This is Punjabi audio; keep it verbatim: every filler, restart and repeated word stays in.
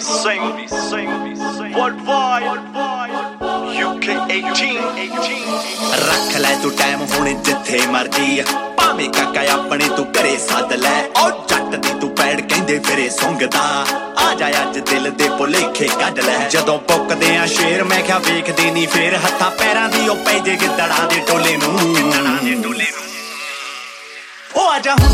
sing, sing, sing. Worldwide, U K eighteen, eighteen. ਰੱਖ ਲੈ ਤੂੰ ਟਾਈਮ ਹੁਣ ਜਿੱਥੇ ਮਰਜੀ ਆ ਭਾਵੇਂ ਕਾਕਾ ਆਪਣੇ ਤੂੰ ਘਰੇ ਸੱਦ ਲੈ ਉਹ ਜੱਟ ਦੀ ਤੂੰ ਪੈੜ ਕਹਿੰਦੇ ਫਿਰੇ ਸੁੰਘਦਾ ਆ ਜਾ ਅੱਜ ਦਿਲ ਦੇ ਭੁਲੇਖੇ ਕੱਢ ਲੈ ਜਦੋਂ ਪੁੱਕਦੇ ਆ ਸ਼ੇਰ ਮੈਂ ਕਿਹਾ ਵੇਖਦੀ ਨਹੀਂ ਫੇਰ ਹੱਥਾਂ ਪੈਰਾਂ ਦੀ ਉਹ ਪੈ ਜੇ ਗਿੱਦੜਾਂ ਦੇ ਟੋਲੇ ਨੂੰ ਗਿੱਦੜਾਂ ਦੇ ਟੋਲੇ ਨੂੰ ਉਹ ਆ ਜਾ ਹੁਣ